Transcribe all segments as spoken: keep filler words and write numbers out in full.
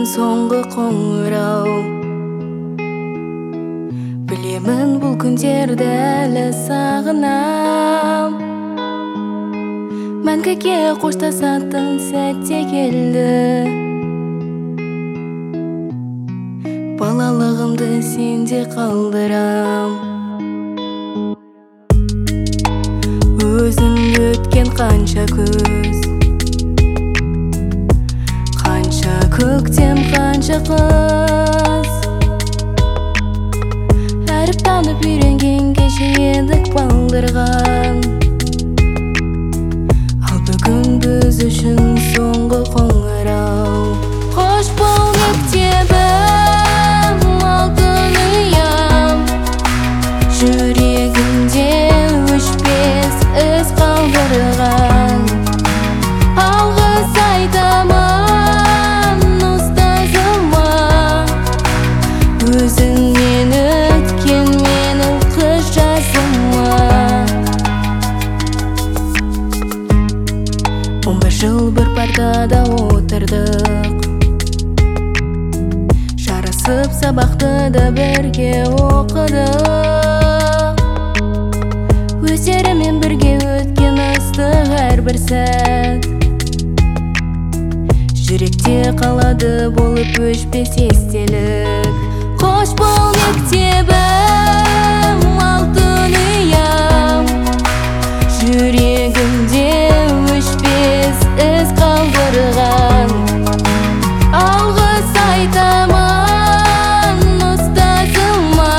үшін соңғы қоңырау. Білемін бұл күндерді әлі сағынам. Мәңгіге қоштасатын сәтте келді. Балалығымды сенде қалдырам. Өзің өткен қанша көз, қанша көктем, қанша қыз. Әріп танып үйренген кеше едік балдырған. Ал бүгін біз үшін соңғы қоңырау. Қош бол мектебім, алтын ұям. Жүрегімде өшпес із қалдырған. Алғыс айтамын ұстазыма, өзіңнен өткен менің қыз жасыма. Он бір жыл бір партада отырдық, жарасып сабақты да бірге оқыдық. Өздерімен бірге өткен ыстық әрбір сәт жүректе қалады болып өшпес естелік. Қош бол мектебім, алтын ұям. Жүрегімде өшпес із қалдырған. Алғыс айтамын ұстазыма,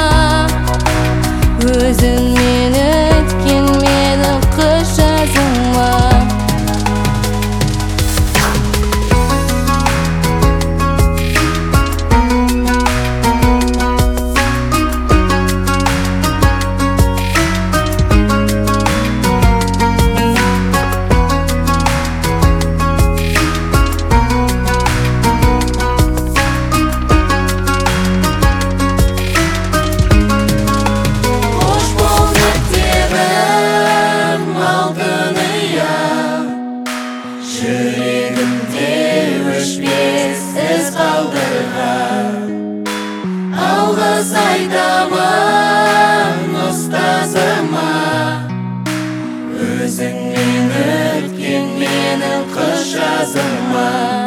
өзіңмен өткен менің қыз жазыма. Жүрегімде өшпес із қалдырған. Алғыс айтамын ұстазыма, өзіңмен өткен менің қыз жазыма.